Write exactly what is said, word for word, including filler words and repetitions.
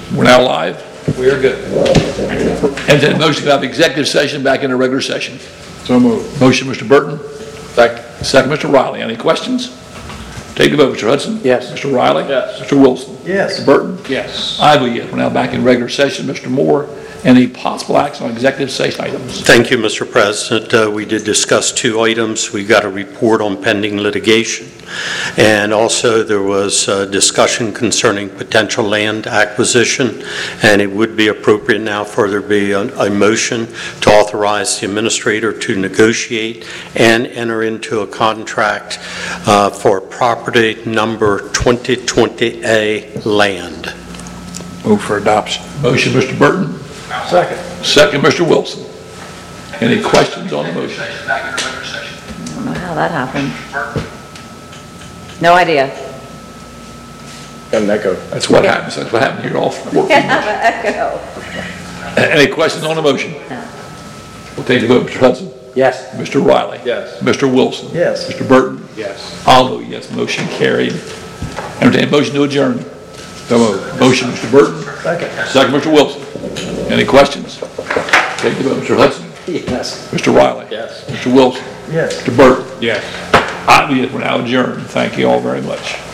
We're now live. We are good. And then motion to have executive session back into regular session. So moved. Motion, Mister Burton. Second. Second, Mister Riley. Any questions? Take the vote, Mister Hudson. Yes. Mister Riley. Yes. Mister Wilson. Yes. Mister Burton. Yes. I vote yes. We're now back in regular session. Mister Moore, any possible action on executive session items? Thank you, Mister President. Uh, we did discuss two items. We got a report on pending litigation, and also there was a discussion concerning potential land acquisition, and it would be appropriate now for there be a, a motion to authorize the administrator to negotiate and enter into a contract uh, for property number twenty twenty A land. Move for adoption. Motion, Mister Burton. Second. Second, Mister Wilson. Any questions on the motion? I don't know how that happened. No idea. Got an echo. That's what happens. That's what happened here all four. Echo. Any questions on the motion? No. We'll take the vote. Mister Hudson. Yes. Mister Riley. Yes. Mister Wilson. Yes. Mister Burton. Yes. I'll vote yes. Motion carried. Entertain a motion to adjourn. So moved. Motion, Mister Burton. Second. Second, Mister Wilson. Any questions? Take the vote. Mister Hudson. Yes. Mister Riley. Yes. Mister Wilson. Yes. Mister Burton. Yes. I, we are now adjourned. Thank you all very much.